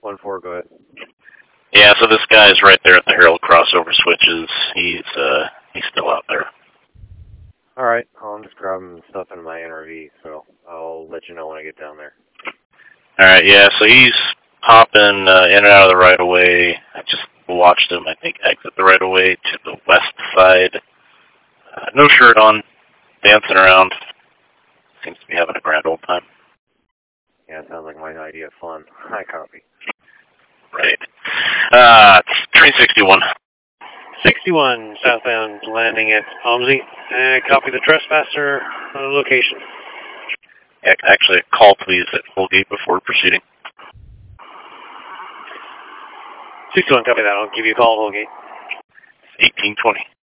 1-4, go ahead. Yeah, so this guy's right there at the Herald crossover switches. He's still out there. Alright, I'm just grabbing stuff in my NRV, so I'll let you know when I get down there. Alright, yeah, so he's hopping in and out of the right-of-way. I just watched him, I think, exit the right-of-way to the west side. No shirt on, dancing around. Seems to be having a grand old time. Yeah, sounds like my idea of fun. I copy. Right. Train 61. 61, southbound, landing at Palmsy. Copy the trespasser location. Yeah, actually, a call please at Holgate before proceeding. 61, copy that. I'll give you a call at Holgate. 1820.